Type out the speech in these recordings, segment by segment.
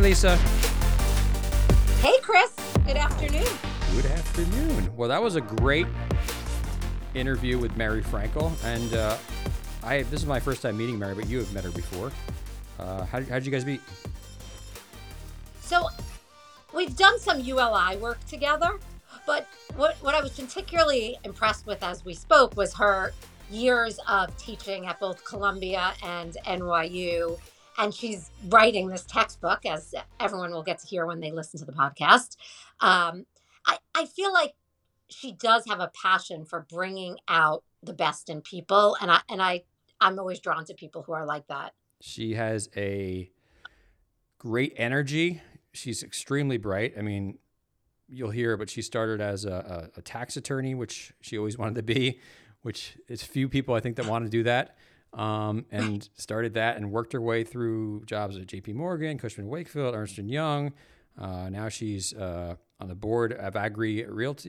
Lisa. Hey, Chris. Good afternoon. Good afternoon. Well, that was a great interview with Mary Frankel, and this is my first time meeting Mary, but you have met her before. How'd you guys meet? So, we've done some ULI work together, but what I was particularly impressed with as we spoke was her years of teaching at both Columbia and NYU. And she's writing this textbook, as everyone will get to hear when they listen to the podcast. I feel like she does have a passion for bringing out the best in people, and I'm always drawn to people who are like that. She has a great energy. She's extremely bright. I mean, you'll hear, but she started as a tax attorney, which she always wanted to be, which is few people I think that want to do that. And started that and worked her way through jobs at JP Morgan, Cushman & Wakefield, Ernst & Young. Now she's on the board of Agri Realty,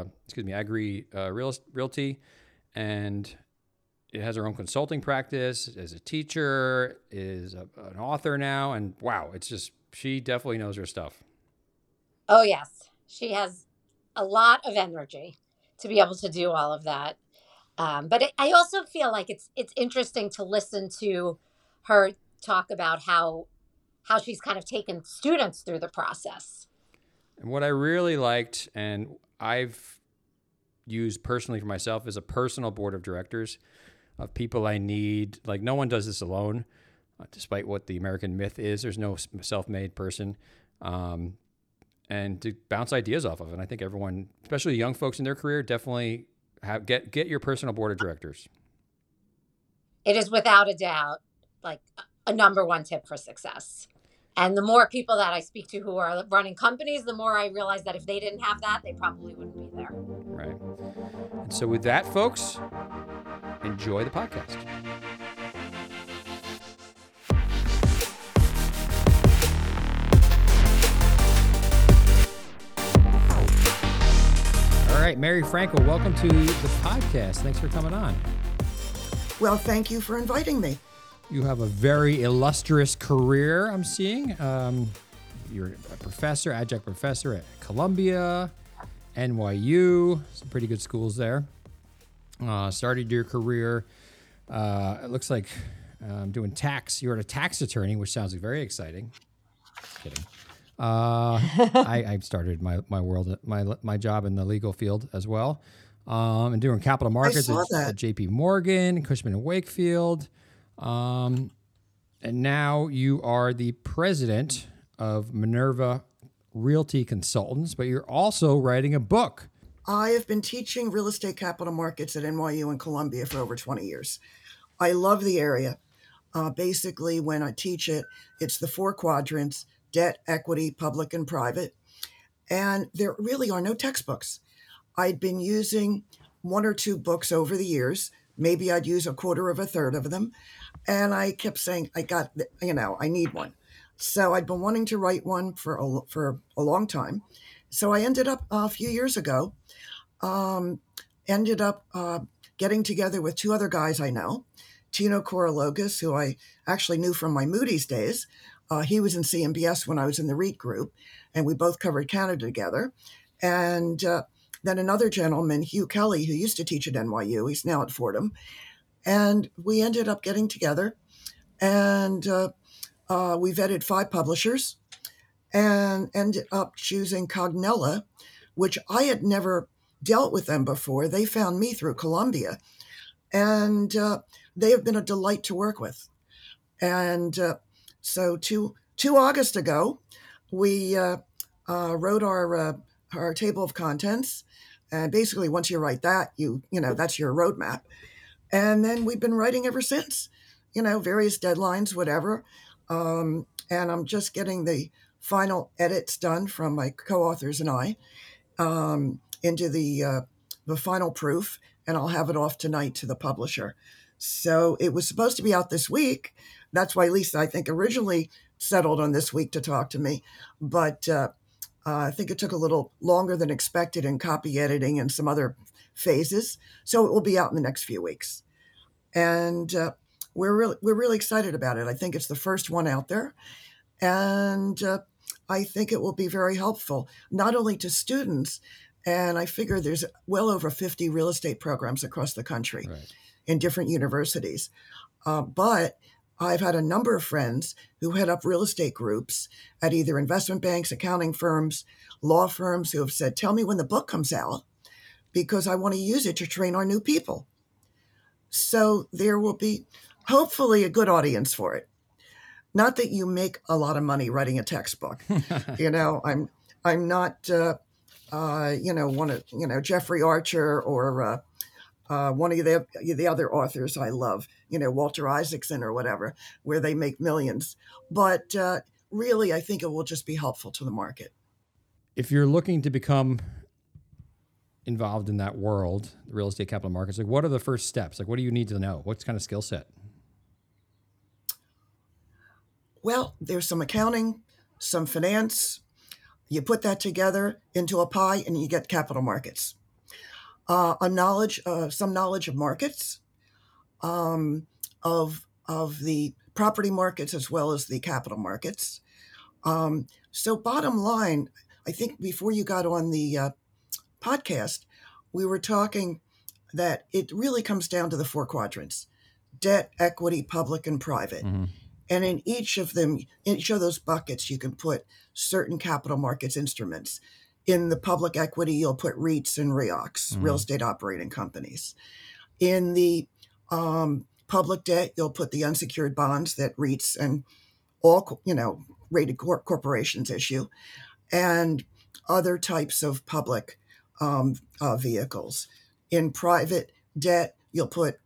and it has her own consulting practice, is a teacher, is an author now, and wow, she definitely knows her stuff. Oh, yes. She has a lot of energy to be able to do all of that. But I also feel like it's interesting to listen to her talk about how she's kind of taken students through the process. And what I really liked, and I've used personally for myself, is a personal board of directors of people I need. Like, no one does this alone, despite what the American myth is. There's no self-made person. And to bounce ideas off of. And I think everyone, especially young folks in their career, definitely get your personal board of directors. It is without a doubt like a number one tip for success. And the more people that I speak to who are running companies, the more I realize that if they didn't have that, they probably wouldn't be there. Right. And so with that, folks, enjoy the podcast. All right, Mary Frankel, welcome to the podcast. Thanks for coming on. Well, thank you for inviting me. You have a very illustrious career, I'm seeing. You're a professor, adjunct professor at Columbia, NYU, some pretty good schools there. Started your career, it looks like doing tax. You're a tax attorney, which sounds very exciting. Just kidding. I started my job in the legal field as well, and doing capital markets at JP Morgan, Cushman & Wakefield. And now you are the president of Minerva Realty Consultants, but you're also writing a book. I have been teaching real estate capital markets at NYU and Columbia for over 20 years. I love the area. Basically, when I teach it, it's the 4 quadrants: debt, equity, public, and private. And there really are no textbooks. I'd been using 1 or 2 books over the years. Maybe I'd use a quarter of a third of them. And I kept saying, I need one. So I'd been wanting to write one for a long time. So I ended up a few years ago, getting together with 2 other guys I know, Tino Korologos, who I actually knew from my Moody's days. He was in CMBS when I was in the REIT group, and we both covered Canada together. And then another gentleman, Hugh Kelly, who used to teach at NYU. He's now at Fordham. And we ended up getting together, and we vetted 5 publishers and ended up choosing Cognella, which I had never dealt with them before. They found me through Columbia, and they have been a delight to work with. And so 2 August ago, we wrote our table of contents. And basically, once you write that, that's your roadmap. And then we've been writing ever since, various deadlines, whatever. And I'm just getting the final edits done from my co-authors and I into the final proof, and I'll have it off tonight to the publisher. So it was supposed to be out this week. That's why Lisa, I think, originally settled on this week to talk to me. But I think it took a little longer than expected in copy editing and some other phases. So it will be out in the next few weeks. And we're really excited about it. I think it's the first one out there. And I think it will be very helpful, not only to students, and I figure there's well over 50 real estate programs across the country Right. in different universities. But I've had a number of friends who head up real estate groups at either investment banks, accounting firms, law firms who have said, tell me when the book comes out, because I want to use it to train our new people. So there will be hopefully a good audience for it. Not that you make a lot of money writing a textbook. I'm not, one of, Jeffrey Archer or one of the other authors I love, Walter Isaacson or whatever, where they make millions. But really, I think it will just be helpful to the market. If you're looking to become involved in that world, the real estate capital markets, like what are the first steps? Like what do you need to know? What kind of skill set? Well, there's some accounting, some finance. You put that together into a pie and you get capital markets. Some knowledge of markets, of the property markets as well as the capital markets. So bottom line, I think before you got on the podcast, we were talking that it really comes down to the 4 quadrants: debt, equity, public, and private. Mm-hmm. And in each of those buckets, you can put certain capital markets instruments. In the public equity, you'll put REITs and REOCs, real estate operating companies. In the public debt, you'll put the unsecured bonds that REITs and all, rated corporations issue, and other types of public vehicles. In private debt, you'll put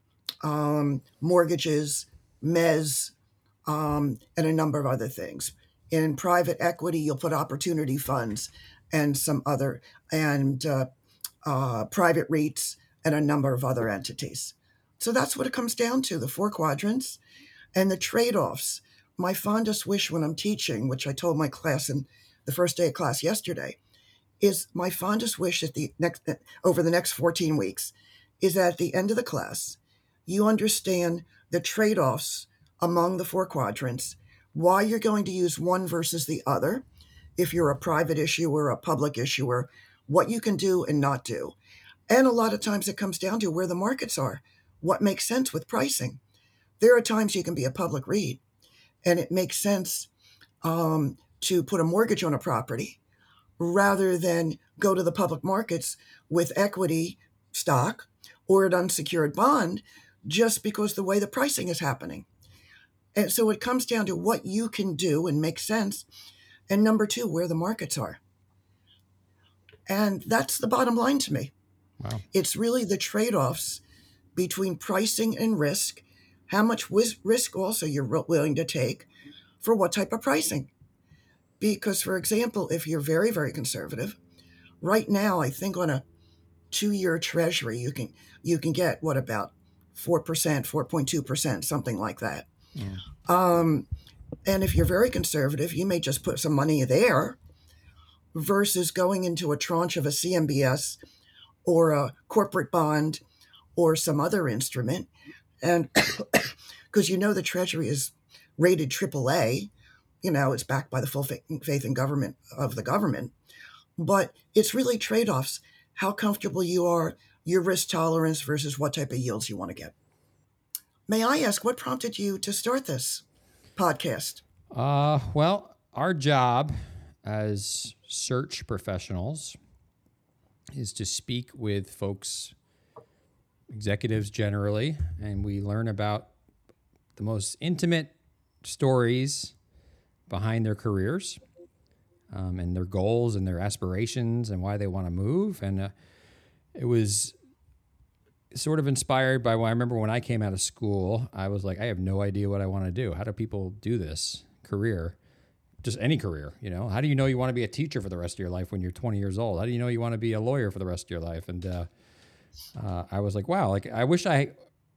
mortgages, mezz, and a number of other things. In private equity, you'll put opportunity funds and some other, and private REITs and a number of other entities. So that's what it comes down to, the 4 quadrants and the trade-offs. My fondest wish when I'm teaching, which I told my class in the first day of class yesterday, is my fondest wish over the next 14 weeks is that at the end of the class, you understand the trade-offs among the 4 quadrants, why you're going to use one versus the other, if you're a private issuer, a public issuer, what you can do and not do. And a lot of times it comes down to where the markets are, what makes sense with pricing. There are times you can be a public REIT, and it makes sense to put a mortgage on a property rather than go to the public markets with equity stock or an unsecured bond just because the way the pricing is happening. And so it comes down to what you can do and make sense. And number 2, where the markets are. And that's the bottom line to me. Wow. It's really the trade-offs between pricing and risk, how much risk also you're willing to take for what type of pricing. Because, for example, if you're very, very conservative, right now, I think on a 2-year treasury, you can get about 4%, 4.2%, something like that. Yeah. And if you're very conservative, you may just put some money there versus going into a tranche of a CMBS or a corporate bond or some other instrument. And because the Treasury is rated AAA, it's backed by the full faith and government of the government. But it's really trade-offs, how comfortable you are, your risk tolerance versus what type of yields you want to get. May I ask, what prompted you to start this podcast? Well, our job as search professionals is to speak with folks, executives generally, and we learn about the most intimate stories behind their careers and their goals and their aspirations and why they want to move. And it was sort of inspired by I remember when I came out of school, I was like, I have no idea what I want to do. How do people do this career? Just any career, How do you know you want to be a teacher for the rest of your life when you're 20 years old? How do you know you want to be a lawyer for the rest of your life? And I was like, wow, I wish I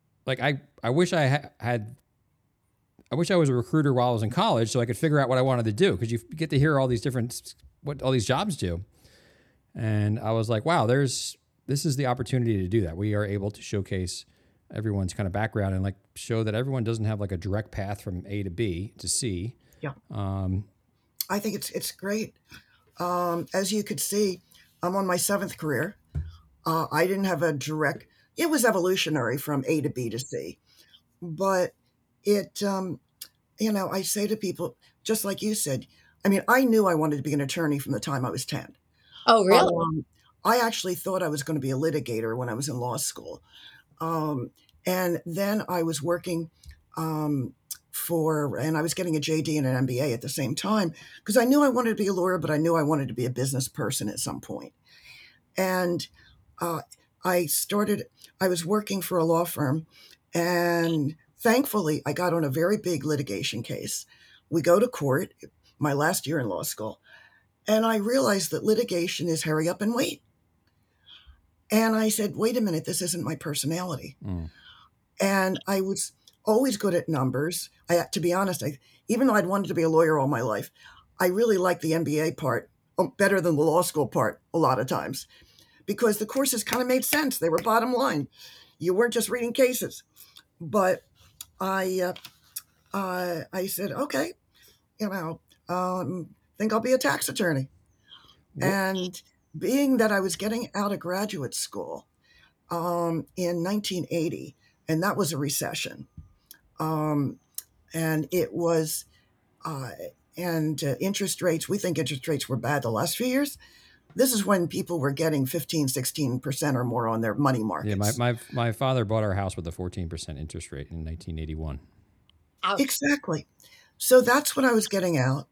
was a recruiter while I was in college so I could figure out what I wanted to do, because you get to hear all these what all these jobs do. And I was like, wow, this is the opportunity to do that. We are able to showcase everyone's kind of background and show that everyone doesn't have a direct path from A to B to C. Yeah. I think it's great. As you could see, I'm on my 7th career. I didn't have a direct. It was evolutionary from A to B to C, but it. I say to people, just like you said. I mean, I knew I wanted to be an attorney from the time I was 10. Oh, really? I actually thought I was going to be a litigator when I was in law school. And then I was working and I was getting a JD and an MBA at the same time because I knew I wanted to be a lawyer, but I knew I wanted to be a business person at some point. And uh, I was working for a law firm, and thankfully I got on a very big litigation case. We go to court, my last year in law school, and I realized that litigation is hurry up and wait. And I said, wait a minute, this isn't my personality. And I was always good at numbers. To be honest, even though I'd wanted to be a lawyer all my life, I really liked the MBA part better than the law school part a lot of times because the courses kind of made sense. They were bottom line. You weren't just reading cases. But I said, okay, think I'll be a tax attorney. And being that I was getting out of graduate school in 1980, and that was a recession. And it was, interest rates, we think interest rates were bad the last few years. This is when people were getting 15, 16% or more on their money markets. Yeah, my father bought our house with a 14% interest rate in 1981. Ouch. Exactly. So that's when I was getting out.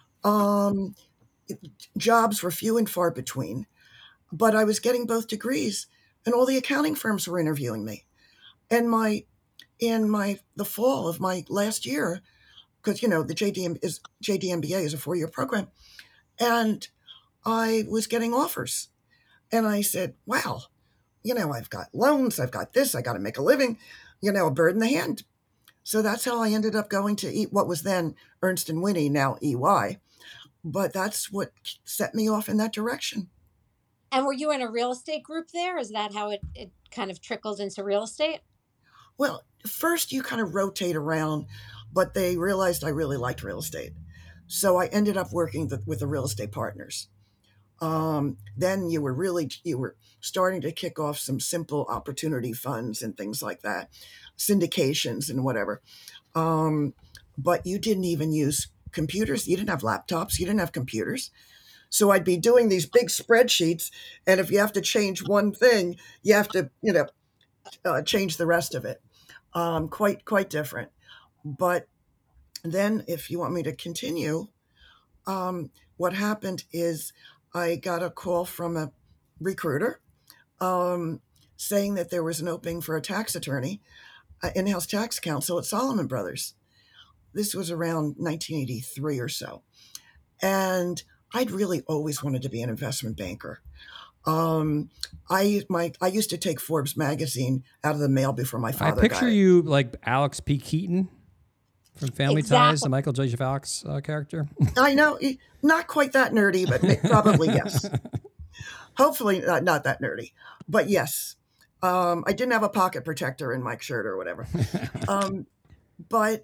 Jobs were few and far between, but I was getting both degrees, and all the accounting firms were interviewing me. And the fall of my last year, because the JD MBA is a 4-year program, and I was getting offers, and I said, "Wow, I've got loans, I've got this, I got to make a living, a bird in the hand." So that's how I ended up going to what was then Ernst & Whinney, now EY. But that's what set me off in that direction. And were you in a real estate group there? Is that how it kind of trickled into real estate? Well, first you kind of rotate around, but they realized I really liked real estate. So I ended up working with the real estate partners. Then you were starting to kick off some simple opportunity funds and things like that, syndications and whatever. But you didn't even use computers. You didn't have laptops. You didn't have computers. So I'd be doing these big spreadsheets, and if you have to change one thing, you have to, change the rest of it. Quite different. But then, if you want me to continue, what happened is I got a call from a recruiter saying that there was an opening for a tax attorney, in-house tax counsel at Solomon Brothers. This was around 1983 or so. And I'd really always wanted to be an investment banker. I used to take Forbes magazine out of the mail before my father I picture you like Alex P. Keaton from Family Ties, the Michael J. Fox character. I know, not quite that nerdy, but probably yes. Hopefully not that nerdy, but yes. I didn't have a pocket protector in my shirt or whatever. But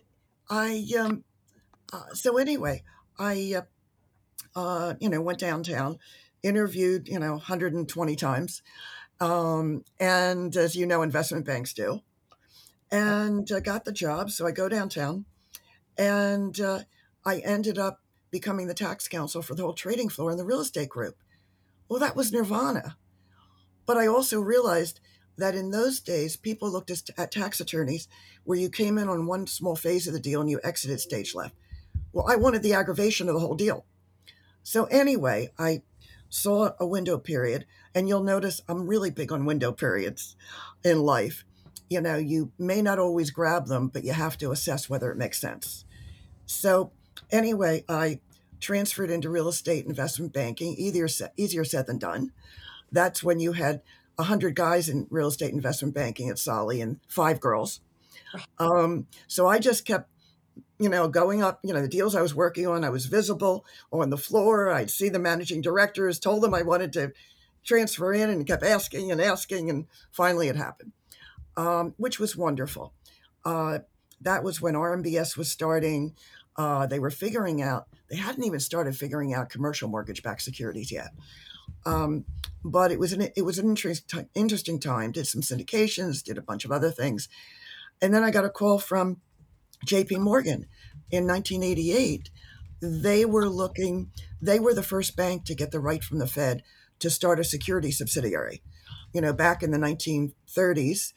so anyway, I went downtown, interviewed 120 times, and as you know, investment banks do, and got the job. So I go downtown, and I ended up becoming the tax counsel for the whole trading floor in the real estate group. Well, that was nirvana. But I also realized that in those days, people looked at tax attorneys where you came in on one small phase of the deal and you exited stage left. Well, I wanted the aggravation of the whole deal. So anyway, I saw a window period, and you'll notice I'm really big on window periods in life. You may not always grab them, but you have to assess whether it makes sense. So anyway, I transferred into real estate investment banking, easier said than done. That's when you had 100 guys in real estate investment banking at Solly and 5 girls. So I just kept, going up, the deals I was working on. I was visible on the floor. I'd see the managing directors, told them I wanted to transfer in, and kept asking, and finally it happened, which was wonderful. That was when RMBS was starting. They were figuring out, they hadn't even started figuring out commercial mortgage-backed securities yet. But it was an interesting time. Did some syndications, did a bunch of other things. And then I got a call from JP Morgan in 1988. They were the first bank to get the right from the Fed to start a security subsidiary. Back in the 1930s,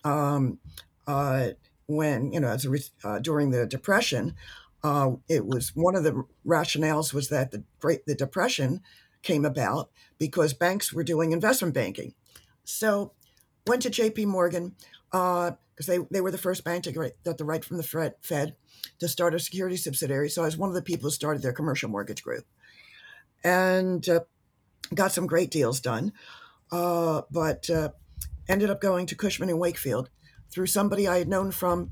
when, during the Depression, it was one of the rationales was that the Depression came about because banks were doing investment banking. So went to JP Morgan because they were the first bank to get the right from the Fed to start a security subsidiary. So I was one of the people who started their commercial mortgage group and got some great deals done, but ended up going to Cushman & Wakefield through somebody I had known from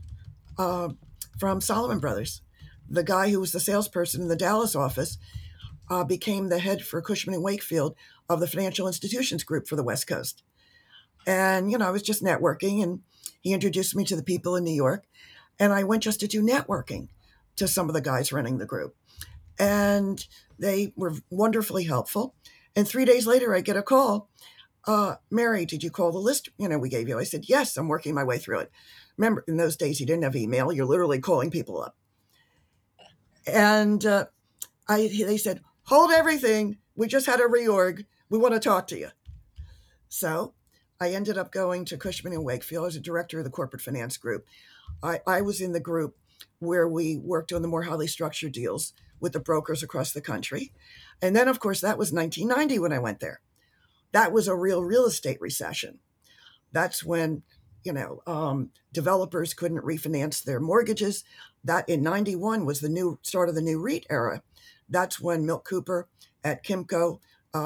Salomon Brothers. The guy who was the salesperson in the Dallas office became the head for Cushman & Wakefield of the financial institutions group for the West Coast. And, I was just networking, and he introduced me to the people in New York. And I went just to do networking to some of the guys running the group. And they were wonderfully helpful. And 3 days later, I get a call. Mary, did you call the list we gave you? I said, yes, I'm working my way through it. Remember, in those days, you didn't have email. You're literally calling people up. And they said, hold everything. We just had a reorg. We want to talk to you. So I ended up going to Cushman & Wakefield as a director of the corporate finance group. I was in the group where we worked on the more highly structured deals with the brokers across the country. And then, of course, that was 1990 when I went there. That was a real estate recession. That's when, developers couldn't refinance their mortgages. That in 91 was the new start of the new REIT era. That's when Milt Cooper at Kimco,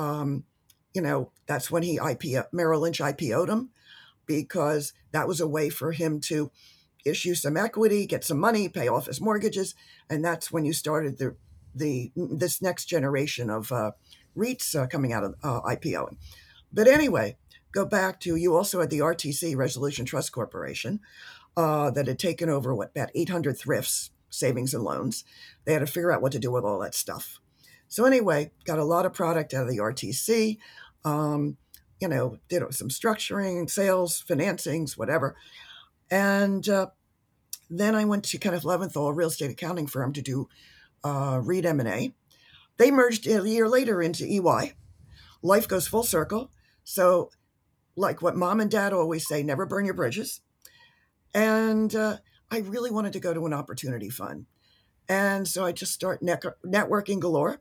that's when Merrill Lynch IPO'd him, because that was a way for him to issue some equity, get some money, pay off his mortgages. And that's when you started this next generation of REITs coming out of IPOing. But anyway, go back to, you also had the RTC, Resolution Trust Corporation, that had taken over, about 800 thrifts, savings and loans. They had to figure out what to do with all that stuff. So anyway, got a lot of product out of the RTC, did some structuring, sales, financings, whatever. And then I went to Kenneth Leventhal, a real estate accounting firm, to do REIT M&A. They merged a year later into EY. Life goes full circle. So like what mom and dad always say, never burn your bridges. And I really wanted to go to an opportunity fund. And so I just started networking galore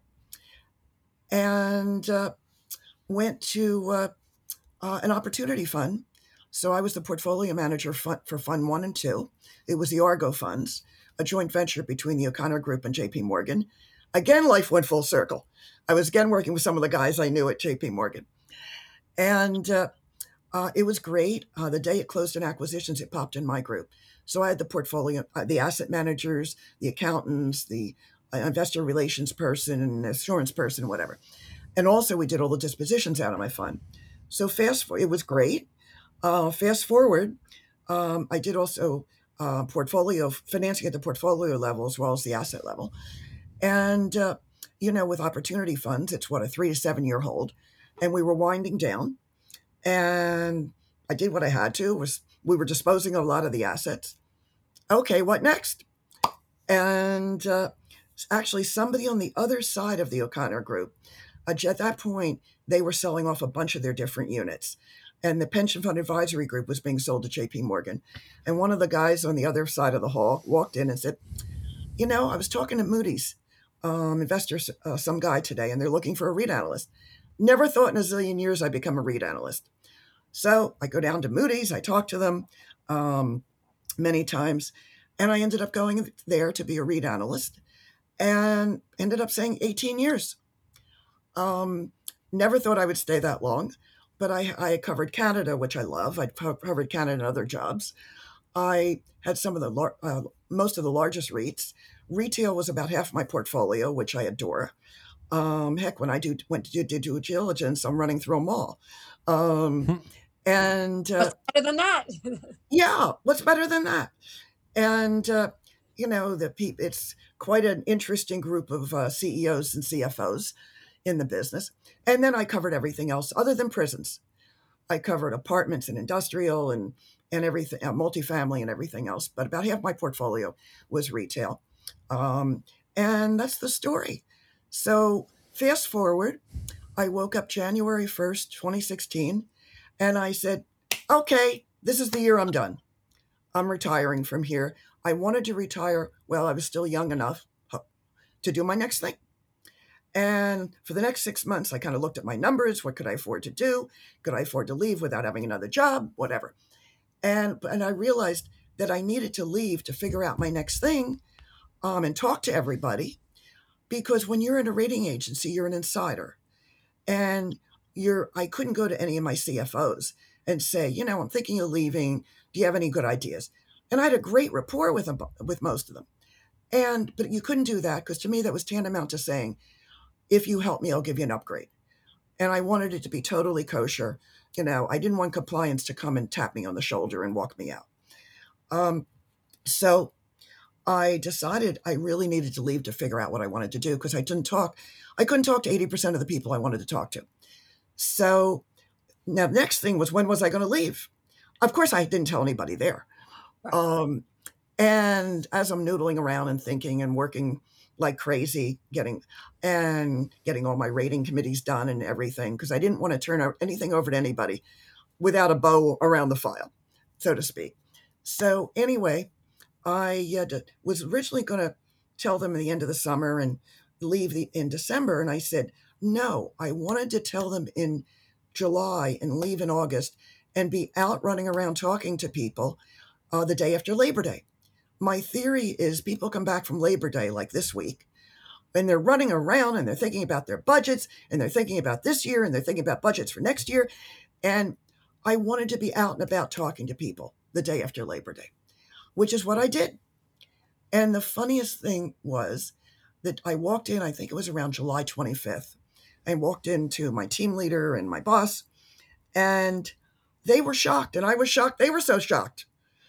and went to an opportunity fund. So I was the portfolio manager for Fund 1 and 2. It was the Argo funds, a joint venture between the O'Connor Group and JP Morgan. Again, life went full circle. I was again working with some of the guys I knew at JP Morgan. And it was great. The day it closed in acquisitions, it popped in my group. So I had the portfolio, the asset managers, the accountants, the investor relations person, and assurance person, whatever. And also we did all the dispositions out of my fund. So it was great. Fast forward, I did also portfolio financing at the portfolio level as well as the asset level. And, with opportunity funds, it's a 3 to 7 year hold. And we were winding down. And I did what I had to. We were disposing of a lot of the assets. Okay, what next? And actually somebody on the other side of the O'Connor Group, at that point, they were selling off a bunch of their different units. And the pension fund advisory group was being sold to JP Morgan. And one of the guys on the other side of the hall walked in and said, I was talking to Moody's investors, some guy today, and they're looking for a REIT analyst. Never thought in a zillion years I'd become a REIT analyst. So I go down to Moody's, I talk to them many times, and I ended up going there to be a REIT analyst and ended up saying 18 years. Never thought I would stay that long, but I covered Canada, which I love. I covered Canada and other jobs. I had some of the most of the largest REITs. Retail was about half my portfolio, which I adore. Heck, when I went to do due diligence, I'm running through them all. And What's better than that? yeah, what's better than that? And it's quite an interesting group of CEOs and CFOs in the business. And then I covered everything else other than prisons. I covered apartments and industrial and everything, multifamily and everything else. But about half my portfolio was retail. And that's the story. So fast forward, I woke up January 1st, 2016, and I said, okay, this is the year I'm done. I'm retiring from here. I wanted to retire while I was still young enough to do my next thing. And for the next 6 months, I kind of looked at my numbers. What could I afford to do? Could I afford to leave without having another job? Whatever. And I realized that I needed to leave to figure out my next thing and talk to everybody. Because when you're in a rating agency, you're an insider. And I couldn't go to any of my CFOs and say, I'm thinking of leaving. Do you have any good ideas? And I had a great rapport with them, with most of them. But you couldn't do that because to me, that was tantamount to saying, if you help me, I'll give you an upgrade. And I wanted it to be totally kosher. I didn't want compliance to come and tap me on the shoulder and walk me out. So I decided I really needed to leave to figure out what I wanted to do because I couldn't talk to 80% of the people I wanted to talk to. So now the next thing was, when was I going to leave? Of course, I didn't tell anybody there. Right. And as I'm noodling around and thinking and working like crazy, getting all my rating committees done and everything, because I didn't want to turn anything over to anybody without a bow around the file, so to speak. So anyway, I was originally going to tell them at the end of the summer and leave in December. And I said, no, I wanted to tell them in July and leave in August and be out running around talking to people the day after Labor Day. My theory is people come back from Labor Day like this week and they're running around and they're thinking about their budgets and they're thinking about this year and they're thinking about budgets for next year. And I wanted to be out and about talking to people the day after Labor Day, which is what I did. And the funniest thing was that I walked in, I think it was around July 25th. I walked into my team leader and my boss, and they were shocked, and I was shocked. They were so shocked.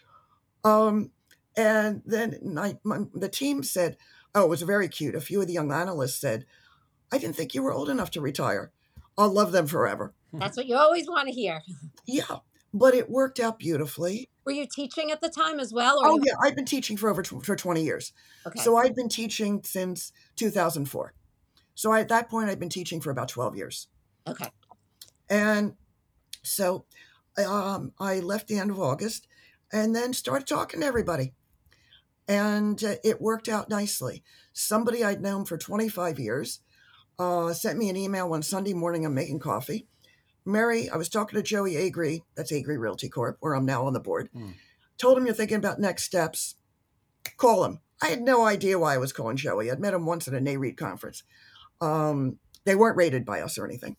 And then the team said, oh, it was very cute. A few of the young analysts said, I didn't think you were old enough to retire. I'll love them forever. That's what you always want to hear. Yeah, but it worked out beautifully. Were you teaching at the time as well? Yeah, I've been teaching for 20 years. Okay. So I've been teaching since 2004. So at that point, I'd been teaching for about 12 years. Okay. And so I left the end of August and then started talking to everybody. And it worked out nicely. Somebody I'd known for 25 years sent me an email one Sunday morning. I'm making coffee. Mary, I was talking to Joey Agri, that's Agri Realty Corp, where I'm now on the board. Told him you're thinking about next steps. Call him. I had no idea why I was calling Joey. I'd met him once at a NAREIT conference. They weren't rated by us or anything.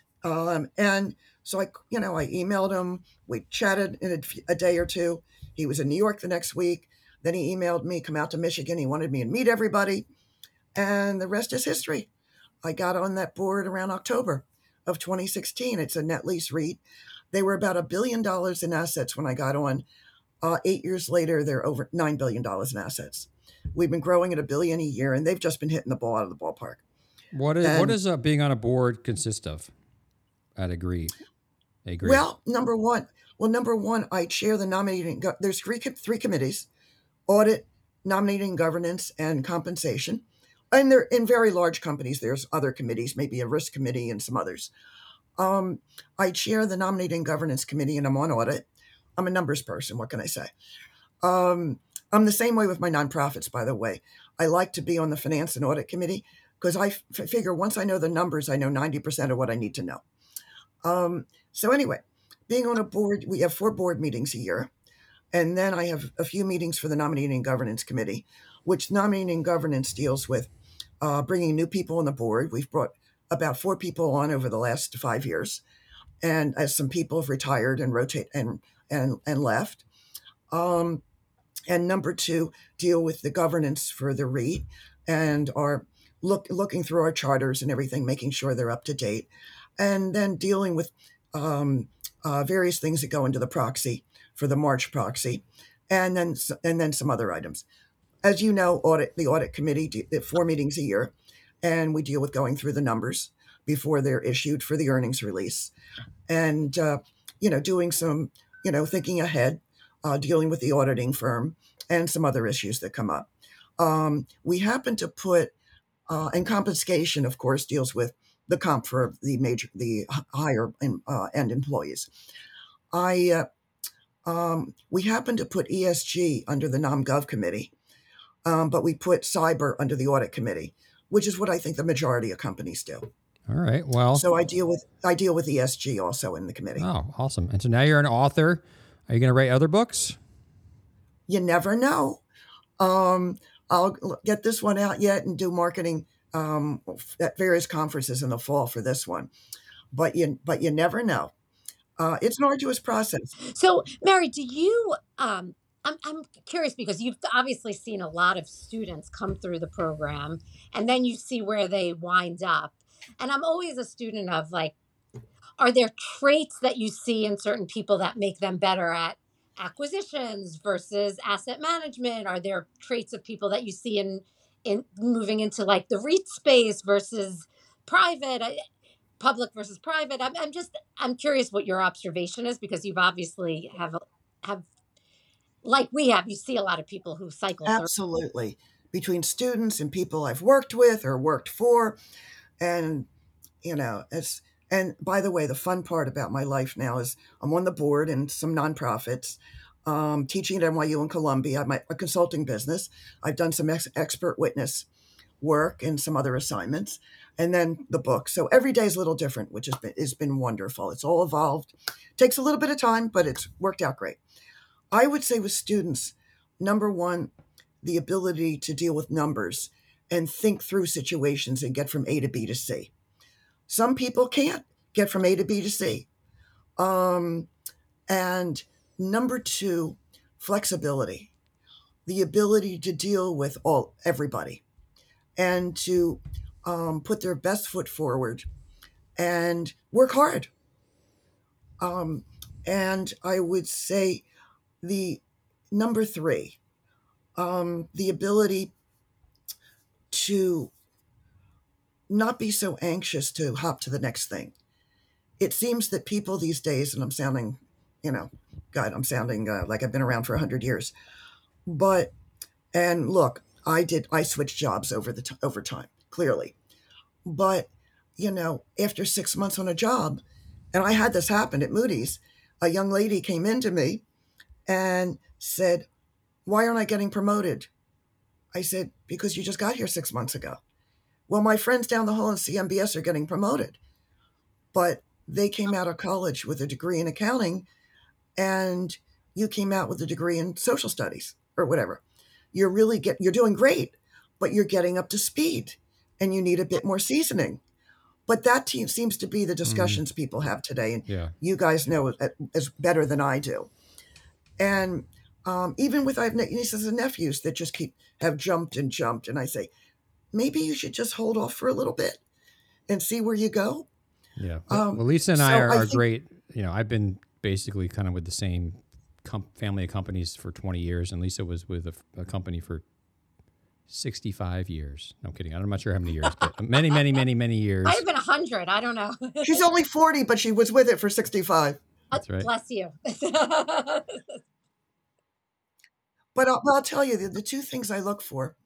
And so I emailed him. We chatted in a day or two. He was in New York the next week. Then he emailed me, come out to Michigan. He wanted me to meet everybody. And the rest is history. I got on that board around October of 2016. It's a net lease REIT. They were about $1 billion in assets when I got on. 8 years later, they're over $9 billion in assets. We've been growing at $1 billion a year, and they've just been hitting the ball out of the ballpark. What does being on a board consist of at Agri? Well, number one, I chair the nominating. There's three committees: audit, nominating, governance, and compensation. And they're in very large companies. There's other committees, maybe a risk committee and some others. I chair the nominating governance committee, and I'm on audit. I'm a numbers person. What can I say? I'm the same way with my nonprofits, by the way. I like to be on the finance and audit committee because I figure once I know the numbers, I know 90% of what I need to know. So anyway, being on a board, we have 4 board meetings a year. And then I have a few meetings for the nominating governance committee, which nominating governance deals with bringing new people on the board. We've brought about 4 people on over the last 5 years. And as some people have retired and rotate and left. And number 2, deal with the governance for the REIT and are looking through our charters and everything, making sure they're up to date. And then dealing with various things that go into the proxy for the March proxy, and then some other items. as you know, the audit committee, 4 meetings a year, and we deal with going through the numbers before they're issued for the earnings release, and doing some thinking ahead, dealing with the auditing firm and some other issues that come up. We happen to put, and confiscation, of course, deals with the comp for the higher end employees. We happen to put ESG under the NomGov committee, but we put cyber under the audit committee, which is what I think the majority of companies do. All right. Well, so I deal with ESG also in the committee. Oh, awesome. And so now you're an author. Are you going to write other books? You never know. I'll get this one out yet and do marketing at various conferences in the fall for this one. But you never know. It's an arduous process. So, Mary, do you? I'm curious because you've obviously seen a lot of students come through the program, and then you see where they wind up. And I'm always a student of, like, are there traits that you see in certain people that make them better at acquisitions versus asset management? Are there traits of people that you see in moving into, like, the REIT space versus private, public versus private? I'm curious what your observation is, because you've obviously have like we have, you see a lot of people who cycle Absolutely. Through. Between students and people I've worked with or worked for. And, and by the way, the fun part about my life now is I'm on the board in some nonprofits, teaching at NYU and Columbia. I'm a consulting business. I've done some expert witness work and some other assignments, and then the book. So every day is a little different, which has been wonderful. It's all evolved. Takes a little bit of time, but it's worked out great. I would say with students, number one, the ability to deal with numbers and think through situations and get from A to B to C. Some people can't get from A to B to C. And number two, flexibility, the ability to deal with everybody and to put their best foot forward and work hard. And I would say the number three, the ability to not be so anxious to hop to the next thing. It seems that people these days, and I'm sounding, like I've been around for 100 years. And look, I switched jobs over time, clearly. But, after 6 months on a job, and I had this happen at Moody's, a young lady came into me and said, "Why aren't I getting promoted?" I said, "Because you just got here 6 months ago." "Well, my friends down the hall in CMBS are getting promoted, but they came out of college with a degree in accounting, and you came out with a degree in social studies or whatever. You're doing great, but you're getting up to speed, and you need a bit more seasoning." But that seems to be the discussions people have today, and you guys know as better than I do. And even with I have nieces and nephews that just have jumped, and I say, maybe you should just hold off for a little bit and see where you go. Yeah. Well, Lisa and I are great. I've been basically kind of with the same family of companies for 20 years, and Lisa was with a company for 65 years. No, I'm kidding. I'm not sure how many years, but many, many, many, many years. I've been 100. I don't know. She's only 40, but she was with it for 65. That's right. Bless you. But I'll tell you, the two things I look for,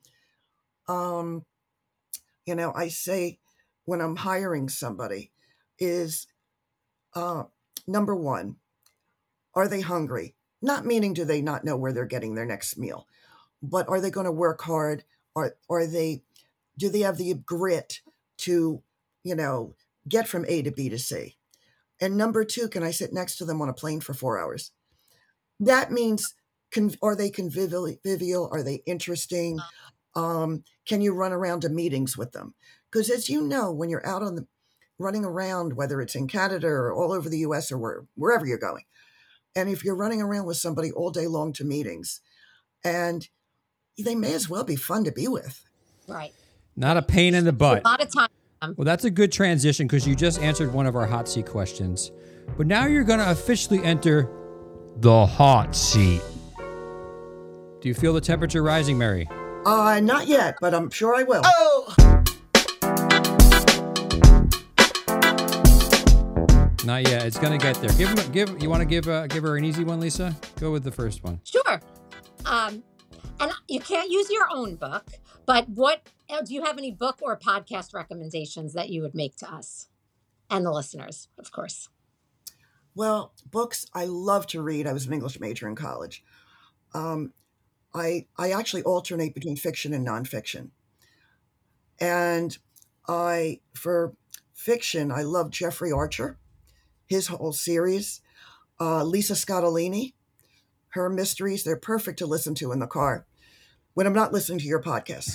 I say when I'm hiring somebody is, number one, are they hungry? Not meaning do they not know where they're getting their next meal, but are they going to work hard? Do they have the grit to, get from A to B to C? And number two, can I sit next to them on a plane for 4 hours? That means, are they convivial? Are they interesting? Can you run around to meetings with them? Because as you know, when you're out running around, whether it's in Canada or all over the US or wherever you're going, and if you're running around with somebody all day long to meetings, and they may as well be fun to be with. Right. Not a pain in the butt. A lot of time. Well, that's a good transition because you just answered one of our hot seat questions. But now you're going to officially enter the hot seat. Do you feel the temperature rising, Mary? Not yet, but I'm sure I will. Oh! Not yet. It's gonna get there. You want to give her an easy one, Lisa? Go with the first one. Sure. And you can't use your own book, but do you have any book or podcast recommendations that you would make to us and the listeners, of course? Well, books, I love to read. I was an English major in college. I actually alternate between fiction and nonfiction. And for fiction, I love Jeffrey Archer, his whole series. Lisa Scottolini, her mysteries, they're perfect to listen to in the car when I'm not listening to your podcast.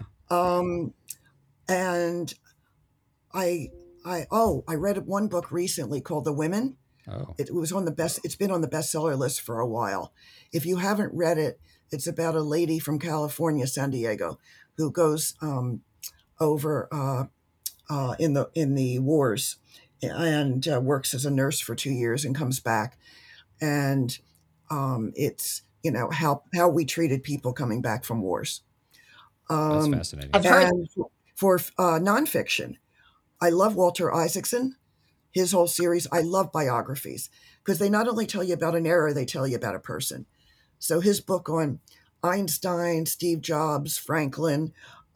And I read one book recently called The Women. Oh. It's been on the bestseller list for a while. If you haven't read it, it's about a lady from California, San Diego, who goes over in the wars and works as a nurse for 2 years and comes back. And it's, how we treated people coming back from wars. That's fascinating. I've heard. And for nonfiction, I love Walter Isaacson, his whole series. I love biographies because they not only tell you about an era, they tell you about a person. So his book on Einstein, Steve Jobs, Franklin,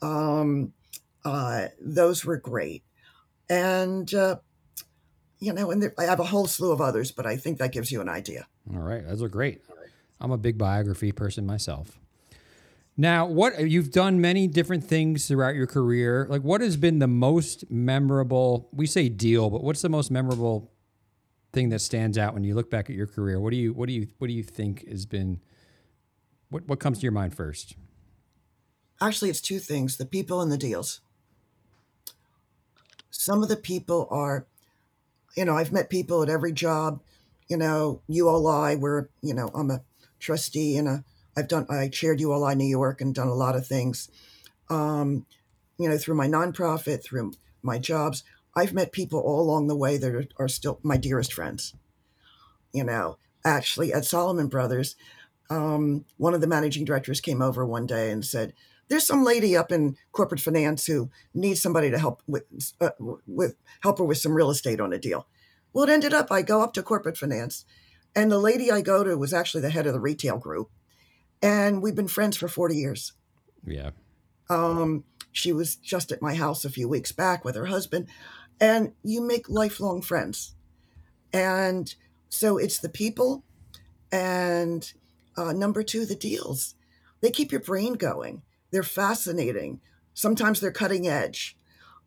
those were great. And, and I have a whole slew of others, but I think that gives you an idea. All right. Those are great. I'm a big biography person myself. Now, you've done many different things throughout your career. Like, what has been the most memorable, we say deal, but what's the most memorable thing that stands out when you look back at your career? What do you think has been, what comes to your mind first? Actually, it's two things, the people and the deals. Some of the people are, I've met people at every job, ULI, where, I'm a trustee and I chaired ULI New York and done a lot of things, through my nonprofit, through my jobs. I've met people all along the way that are still my dearest friends. Actually at Solomon Brothers, one of the managing directors came over one day and said, there's some lady up in corporate finance who needs somebody to help help her with some real estate on a deal. Well, it ended up, I go up to corporate finance and the lady I go to was actually the head of the retail group. And we've been friends for 40 years. Yeah. She was just at my house a few weeks back with her husband, and you make lifelong friends. And so it's the people, and number two, the deals. They keep your brain going. They're fascinating. Sometimes they're cutting edge.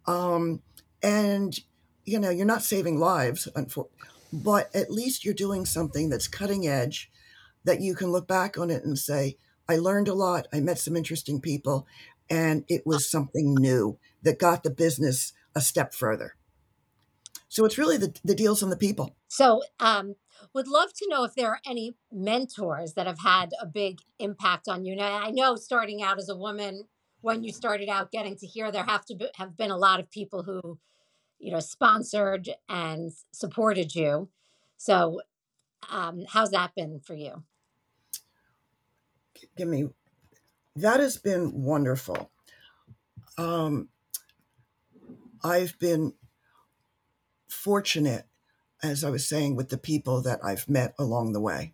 And, you're not saving lives, but at least you're doing something that's cutting edge that you can look back on it and say, I learned a lot. I met some interesting people, and it was something new that got the business a step further. So it's really the deals and the people. So would love to know if there are any mentors that have had a big impact on you. Now, I know starting out as a woman, when you started out getting to here, there have been a lot of people who, sponsored and supported you. So how's that been for you? That has been wonderful. I've been fortunate, as I was saying, with the people that I've met along the way.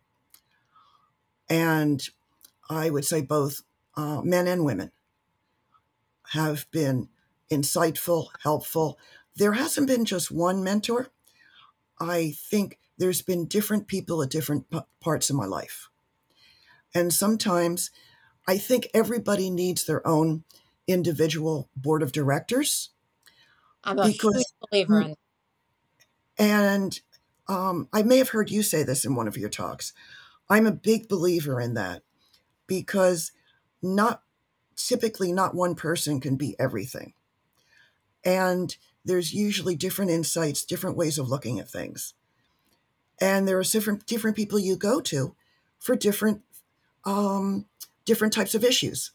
And I would say both men and women have been insightful, helpful. There hasn't been just one mentor. I think there's been different people at different parts of my life. And sometimes I think everybody needs their own individual board of directors. I'm a huge believer in that. And I may have heard you say this in one of your talks. I'm a big believer in that because typically not one person can be everything. And there's usually different insights, different ways of looking at things. And there are different people you go to for different types of issues.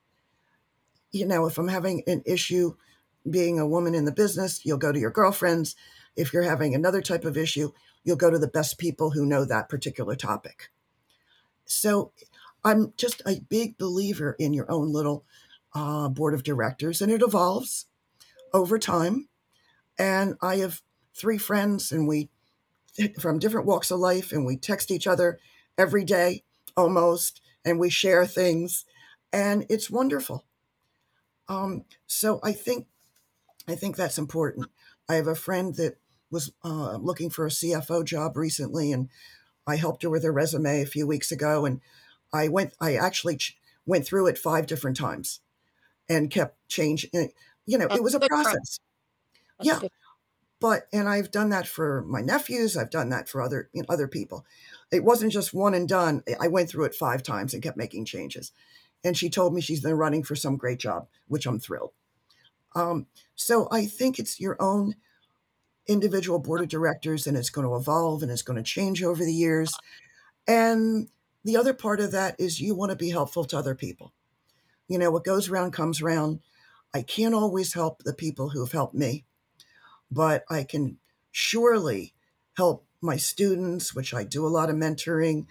If I'm having an issue being a woman in the business, you'll go to your girlfriends. If you're having another type of issue, you'll go to the best people who know that particular topic. So I'm just a big believer in your own little board of directors, and it evolves over time. And I have 3 friends, and we from different walks of life, and we text each other every day almost, and we share things, and it's wonderful. So I think that's important. I have a friend that was looking for a CFO job recently, and I helped her with her resume a few weeks ago, and I actually went through it 5 different times and kept changing. It was a process. Yeah. And I've done that for my nephews. I've done that for other people. It wasn't just one and done. I went through it 5 times and kept making changes. And she told me she's been running for some great job, which I'm thrilled. So I think it's your own individual board of directors, and it's going to evolve and it's going to change over the years. And the other part of that is you want to be helpful to other people. What goes around comes around. I can't always help the people who have helped me, but I can surely help my students, which I do a lot of mentoring,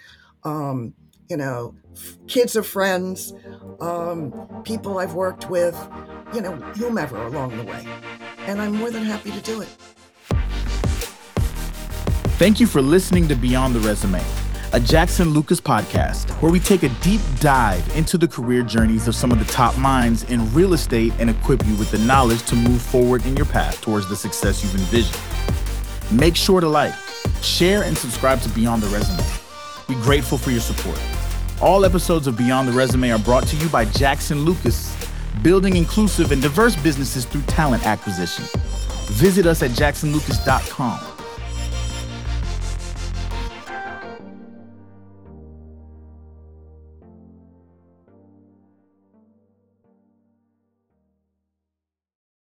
kids of friends, people I've worked with, whomever along the way. And I'm more than happy to do it. Thank you for listening to Beyond the Resume, a Jackson Lucas podcast, where we take a deep dive into the career journeys of some of the top minds in real estate and equip you with the knowledge to move forward in your path towards the success you've envisioned. Make sure to like, share, and subscribe to Beyond the Resume. We're grateful for your support. All episodes of Beyond the Resume are brought to you by Jackson Lucas, building inclusive and diverse businesses through talent acquisition. Visit us at jacksonlucas.com.